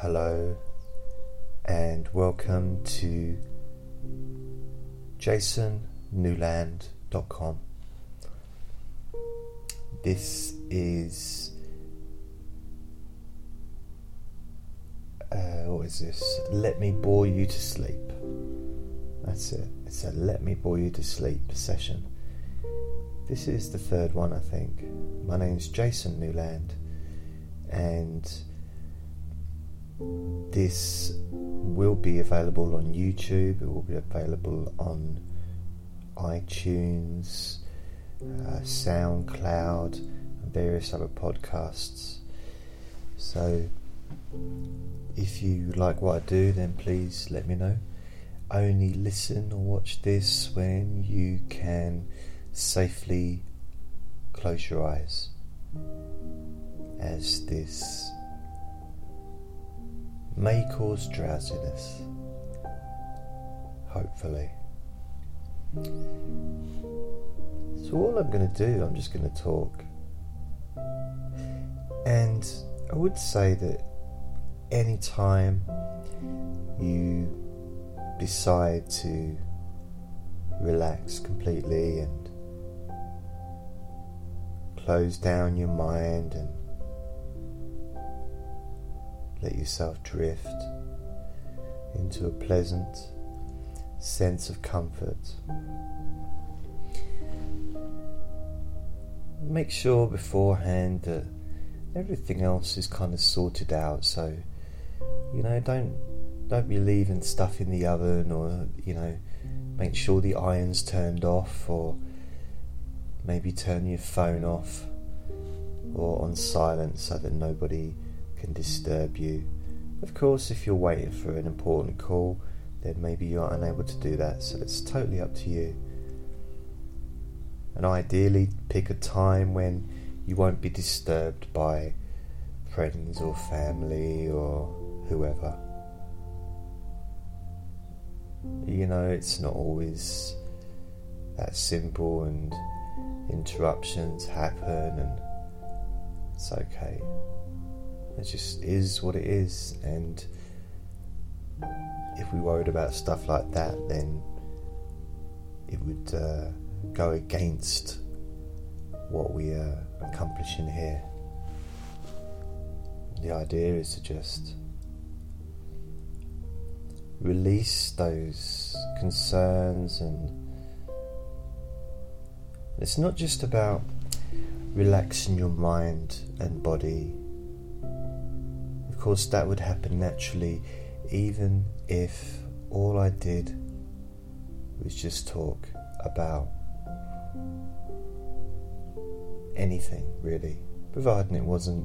hello, and welcome to jasonnewland.com. This is what is this? Let me bore you to sleep. That's it. It's a let me bore you to sleep session. This is the third one, I think. My name's Jason Newland, and this will be available on YouTube. It will be available on iTunes, SoundCloud, and various other podcasts. So if you like what I do, then please let me know. Only listen or watch this when you can safely close your eyes, as this may cause drowsiness, hopefully. So all I'm going to do, I'm just going to talk. And I would say that anytime you decide to relax completely and close down your mind and let yourself drift into a pleasant sense of comfort, make sure beforehand that everything else is kind of sorted out. So, don't be leaving stuff in the oven, or make sure the iron's turned off, or maybe turn your phone off or on silent so that nobody can disturb you. Of course, if you're waiting for an important call, then maybe you're unable to do that, so it's totally up to you. And ideally, pick a time when you won't be disturbed by friends or family or whoever. It's not always that simple, and interruptions happen, and it's okay. It just is what it is, and if we worried about stuff like that, then it would go against what we are accomplishing here. The idea is to just release those concerns, and it's not just about relaxing your mind and body. Of course, that would happen naturally, even if all I did was just talk about anything, really, providing it wasn't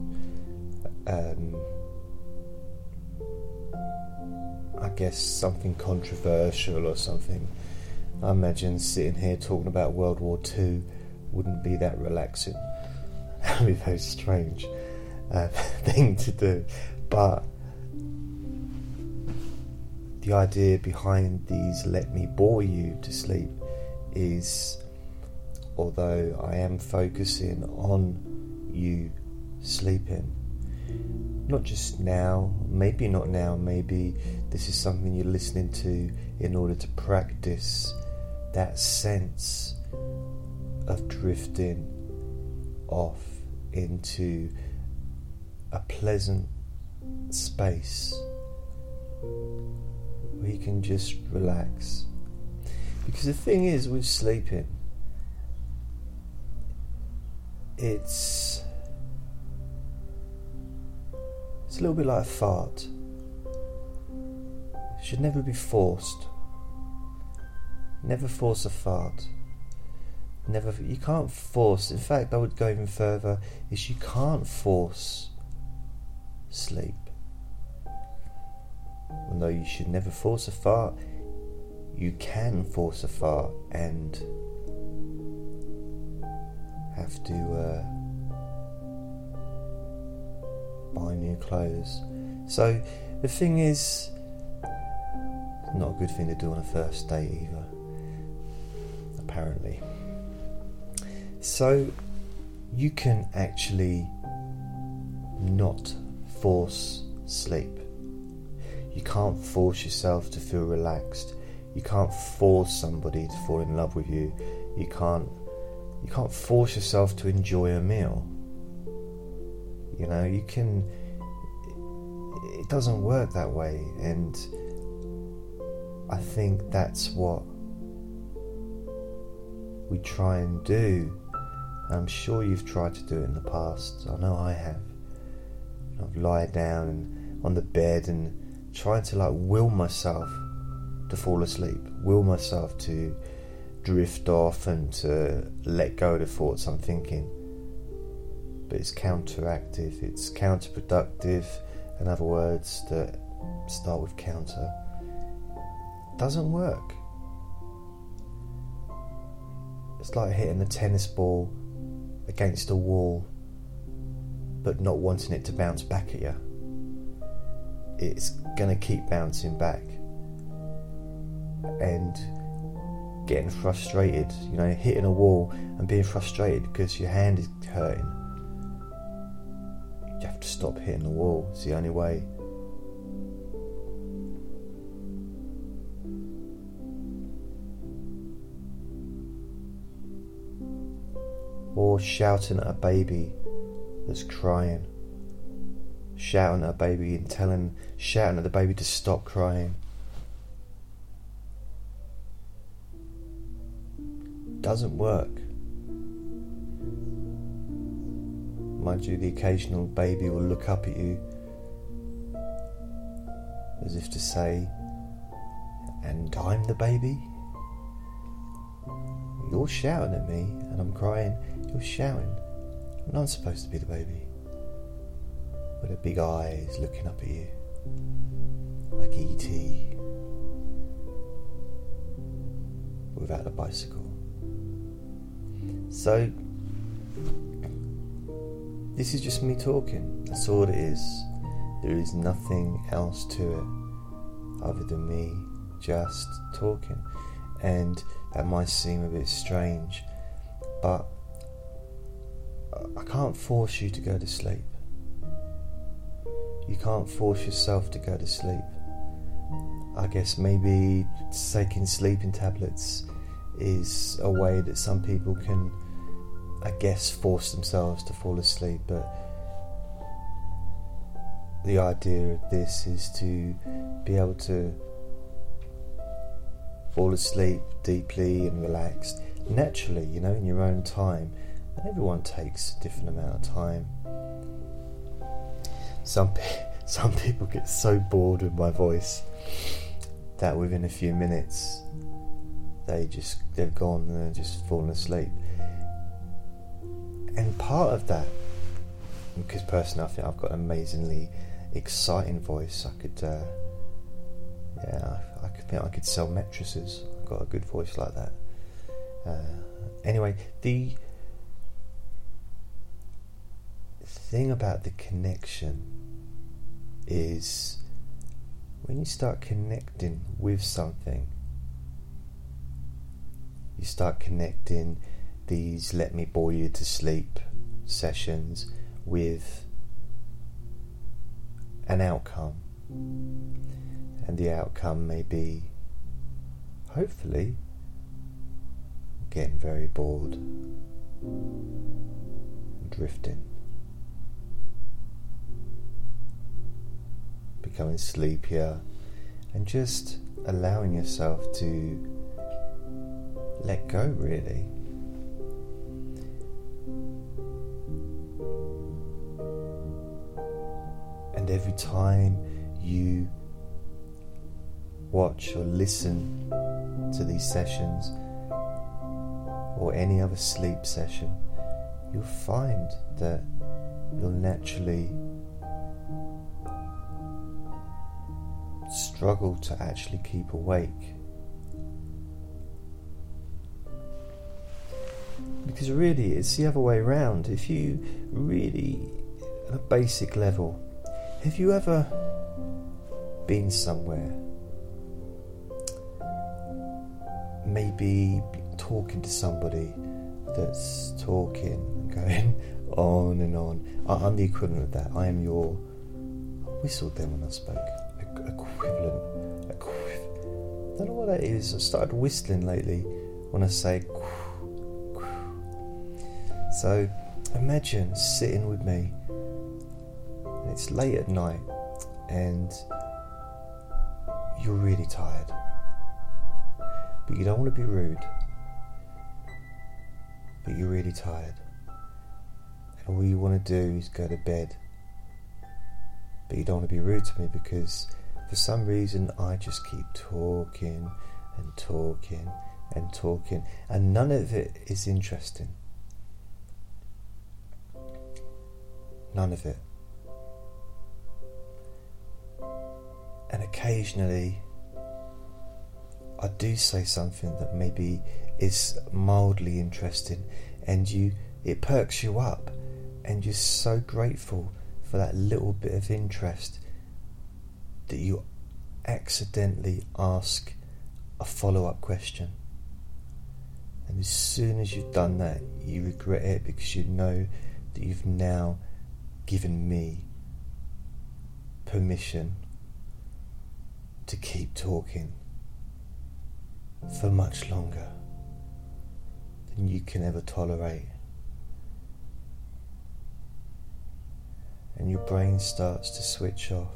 I guess something controversial or something. I imagine sitting here talking about World War II wouldn't be that relaxing. That would be a very strange thing to do. But the idea behind these let me bore you to sleep is, although I am focusing on you sleeping, not just now, maybe not now, maybe this is something you're listening to in order to practice that sense of drifting off into a pleasant space where you can just relax. Because the thing is with sleeping, it's a little bit like a fart. It should never be forced. Never force a fart. You can't force. In fact, I would go even further, is you can't force sleep. Although you should never force a fart, you can force a fart and have to buy new clothes. So the thing is, it's not a good thing to do on a first date either, apparently. So you can actually not force sleep. You can't force yourself to feel relaxed. You can't force somebody to fall in love with you. You can't force yourself to enjoy a meal. You know, you can. It doesn't work that way, and I think that's what we try and do. I'm sure you've tried to do it in the past. I know I have. I've lied down and on the bed and tried to will myself to fall asleep, will myself to drift off and to let go of the thoughts I'm thinking. But it's counteractive, it's counterproductive. In other words, that start with counter. It doesn't work. It's like hitting a tennis ball against a wall but not wanting it to bounce back at you. It's gonna keep bouncing back and getting frustrated, you know, hitting a wall and being frustrated because your hand is hurting. You have to stop hitting the wall. It's the only way. Or shouting at a baby that's crying, shouting at a baby and shouting at the baby to stop crying. Doesn't work. Mind you, the occasional baby will look up at you as if to say, "And I'm the baby? You're shouting at me and I'm crying. You're shouting. I'm not supposed to be the baby." With her big eyes looking up at you like E.T. without a bicycle. So this is just me talking. That's all it is. There is nothing else to it other than me just talking. And that might seem a bit strange, but I can't force you to go to sleep. You can't force yourself to go to sleep. I guess maybe taking sleeping tablets is a way that some people can, I guess, force themselves to fall asleep, but the idea of this is to be able to fall asleep deeply and relaxed, naturally, you know, in your own time. And everyone takes a different amount of time. Some people get so bored with my voice that within a few minutes they've gone and they're just fallen asleep. And part of that, because personally I think I've got an amazingly exciting voice. I could think I could sell mattresses. I've got a good voice like that. Anyway, the thing about the connection is when you start connecting with something, you start connecting these let me bore you to sleep sessions with an outcome, and the outcome may be, hopefully, getting very bored and drifting, becoming sleepier, and just allowing yourself to let go, really. And every time you watch or listen to these sessions or any other sleep session, you'll find that you'll naturally struggle to actually keep awake. Because really, it's the other way around. If you really, at a basic level, have you ever been somewhere, maybe talking to somebody that's talking and going on and on? I'm the equivalent of that. I whistled then when I spoke. equivalent. I don't know what that is. I started whistling lately when I say. So imagine sitting with me, and it's late at night, and you're really tired, but you don't want to be rude, but you're really tired, and all you want to do is go to bed, but you don't want to be rude to me because for some reason I just keep talking and talking and talking, and none of it is interesting. None of it. And occasionally I do say something that maybe is mildly interesting, and it perks you up, and you're so grateful for that little bit of interest that you accidentally ask a follow-up question. And as soon as you've done that, you regret it because you know that you've now given me permission to keep talking for much longer than you can ever tolerate. And your brain starts to switch off,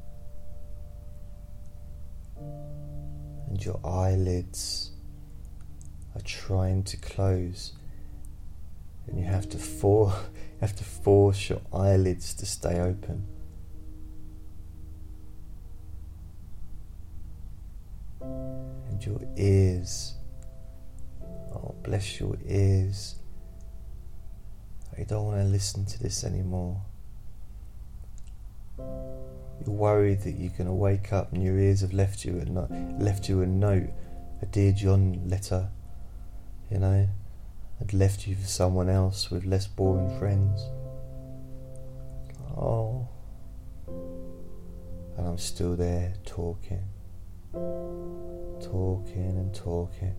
and your eyelids are trying to close, and you have to force your eyelids to stay open. And your ears, oh bless your ears, I don't want to listen to this anymore. You're worried that you're going to wake up and your ears have left you a note, a Dear John letter, had left you for someone else with less boring friends. Oh, and I'm still there talking and talking,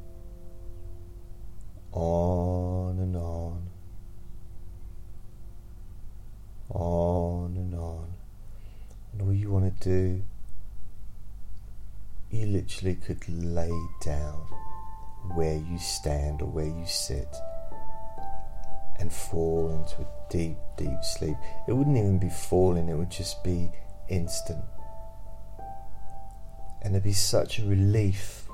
on and on, and all you want to do, you literally could lay down where you stand or where you sit and fall into a deep, deep sleep. It wouldn't even be falling, it would just be instant. And there'd be such a relief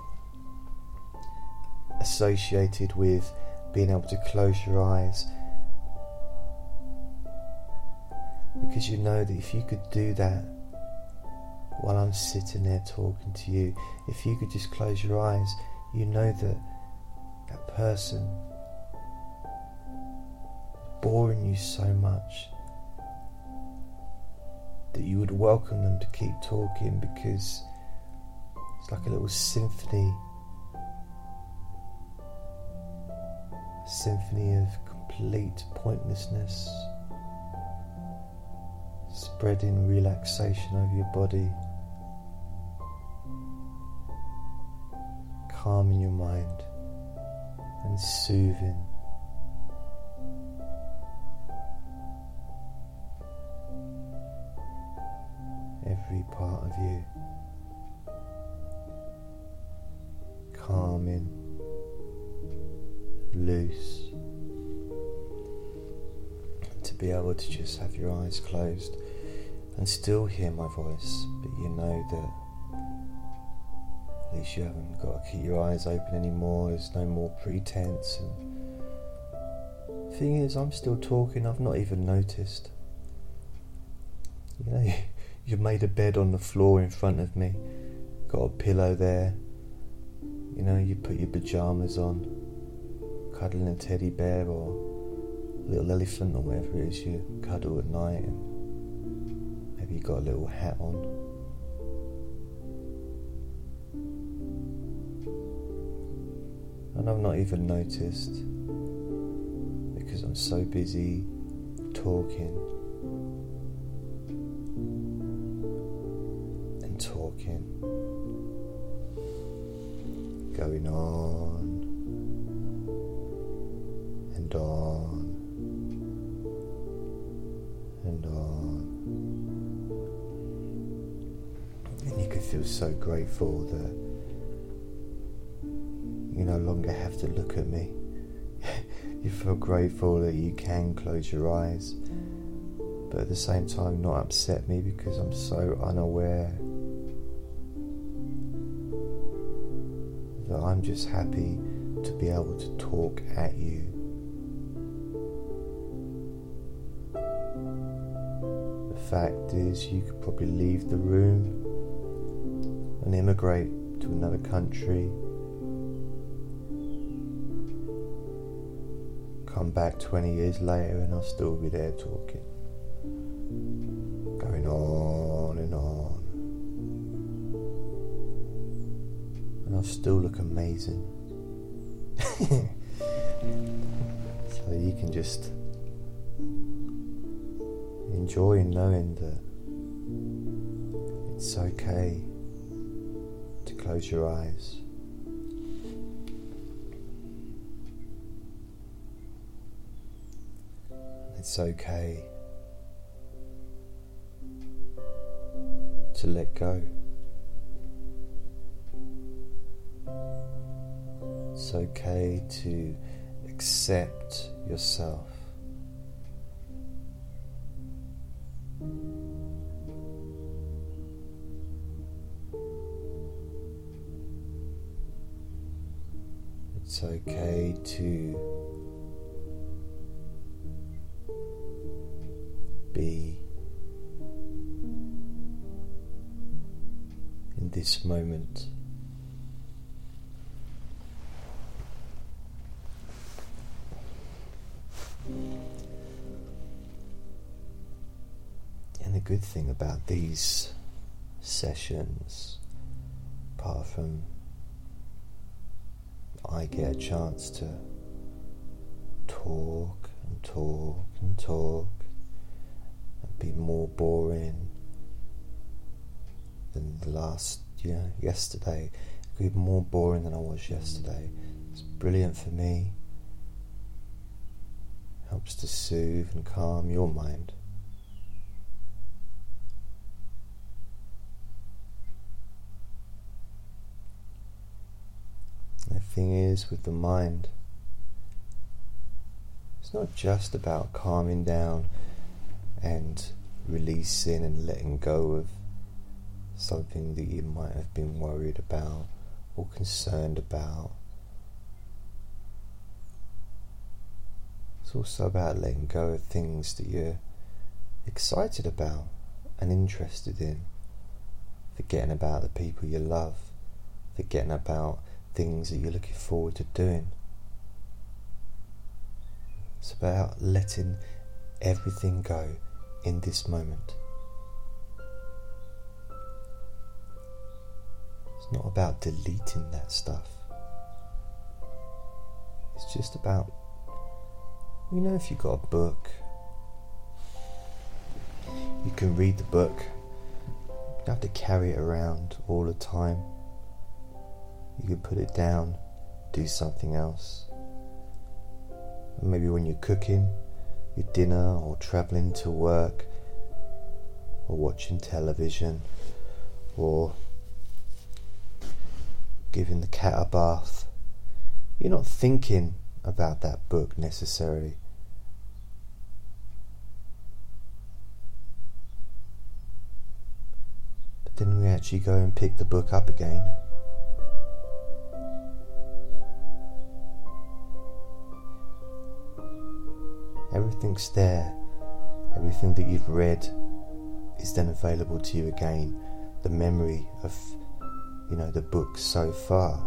associated with being able to close your eyes, because you know that if you could do that while I'm sitting there talking to you, if you could just close your eyes, you know that that person is boring you so much that you would welcome them to keep talking, because it's like a little symphony of complete pointlessness, spreading relaxation over your body, calming your mind and soothing. Every part of you, calming, loose, to be able to just have your eyes closed and still hear my voice, but you know that at least you haven't got to keep your eyes open anymore. There's no more pretense. And the thing is, I'm still talking. I've not even noticed. You've made a bed on the floor in front of me, got a pillow there, you put your pyjamas on, cuddling a teddy bear or a little elephant or whatever it is you cuddle at night, and maybe you got a little hat on. And I've not even noticed, because I'm so busy talking, going on and on and on. feel so grateful that you no longer have to look at me. You feel grateful that you can close your eyes, but at the same time not upset me because I'm so unaware that I'm just happy to be able to talk at you. The fact is, you could probably leave the room and immigrate to another country, come back 20 years later and I'll still be there talking, going on and on, and I'll still look amazing. So you can just enjoy knowing that it's okay to close your eyes. It's okay to let go. It's okay to accept yourself. It's okay to be in this moment. And the good thing about these sessions, apart from I get a chance to talk and talk and talk and be more boring than the last, yesterday. It could be more boring than I was yesterday. It's brilliant for me. Helps to soothe and calm your mind. The thing is, with the mind, it's not just about calming down and releasing and letting go of something that you might have been worried about or concerned about. It's also about letting go of things that you're excited about and interested in, forgetting about the people you love, forgetting about things that you're looking forward to doing. It's about letting everything go in this moment. It's not about deleting that stuff. It's just about, if you've got a book, you can read the book. You don't have to carry it around all the time. You can put it down, do something else. Maybe when you're cooking your dinner or travelling to work or watching television or giving the cat a bath, you're not thinking about that book necessarily. But then we actually go and pick the book up again. Everything's there. Everything that you've read is then available to you again. The memory of, the book so far.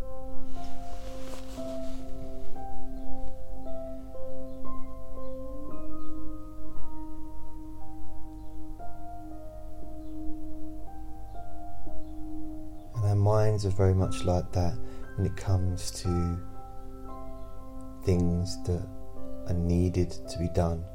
And our minds are very much like that when it comes to things that are needed to be done.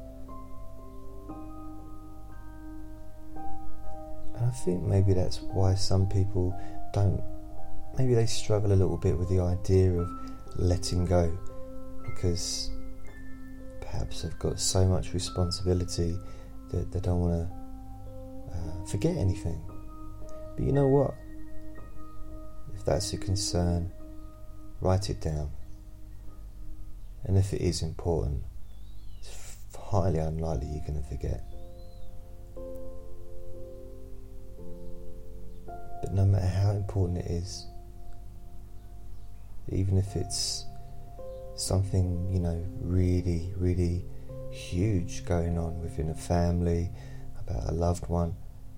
And I think maybe that's why some people maybe they struggle a little bit with the idea of letting go, because perhaps they've got so much responsibility that they don't want to forget anything. But you know what? If that's a concern, write it down. And if it is important, it's highly unlikely you're going to forget. But no matter how important it is, even if it's something, really, really huge going on within a family, about a loved one,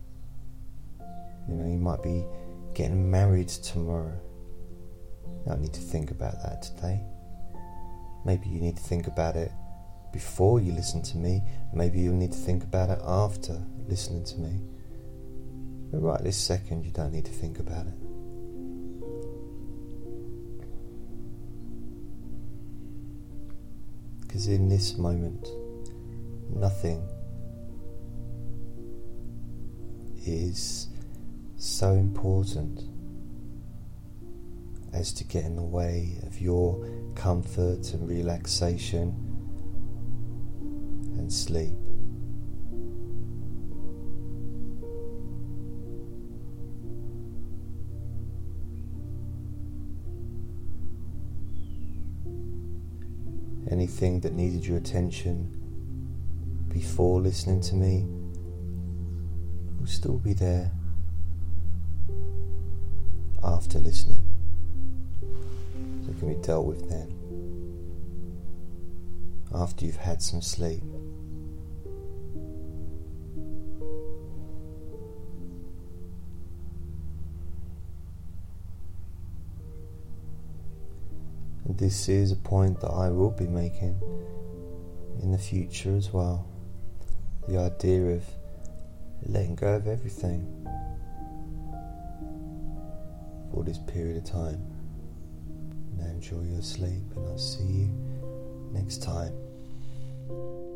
you might be getting married tomorrow. You don't need to think about that today. Maybe you need to think about it before you listen to me. Maybe you'll need to think about it after listening to me. But right this second, you don't need to think about it. Because in this moment, nothing is so important as to get in the way of your comfort and relaxation and sleep. Anything that needed your attention before listening to me will still be there after listening. So it can be dealt with then, after you've had some sleep. And this is a point that I will be making in the future as well. The idea of letting go of everything for this period of time. Now enjoy your sleep, and I'll see you next time.